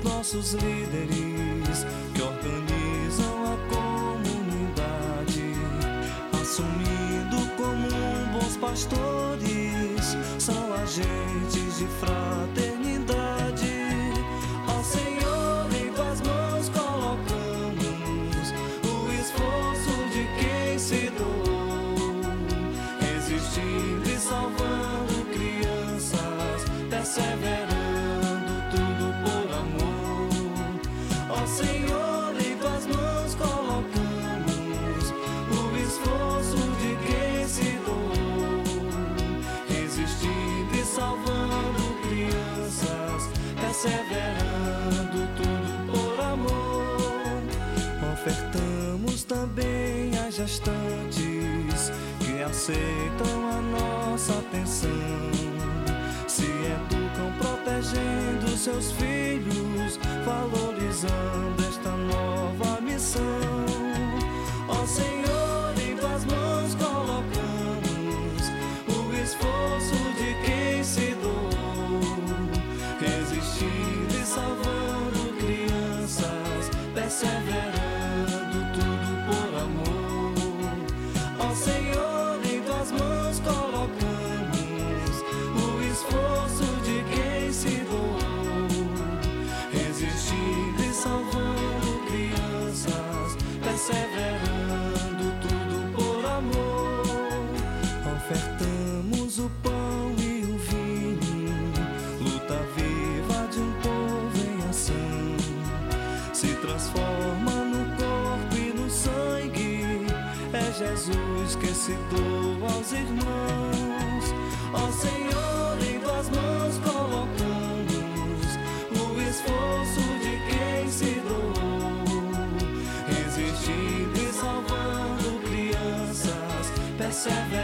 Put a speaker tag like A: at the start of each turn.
A: nossos líderes que organizam a comunidade, assumindo como bons pastores, são agentes de fraternidade. Ó Senhor, em tuas mãos colocamos o esforço de quem se doou, resistindo e salvando crianças, perseverando tudo por amor. Ó Senhor, em tuas mãos colocamos o esforço de quem se doou, resistindo e salvando crianças, perseverando tudo por amor. Ofertamos também as gestantes que aceitam a nossa atenção, se educam protegendo seus filhos, valorizando esta nova missão. Ó Senhor, em tuas mãos colocamos o esforço de quem se doou, resistindo e salvando crianças, perseverando tudo por amor. Ó Senhor, em tuas mãos colocamos o esforço de quem se doou, resistindo e salvando crianças, perseverando tudo por amor. Ofertamos o pão e o vinho, luta viva de um povo em ação, se transforma no corpo e no sangue, é Jesus que se doa aos irmãos. Ó Senhor, em tuas mãos colocamos o esforço de quem se doou, resistindo e salvando crianças, perseverando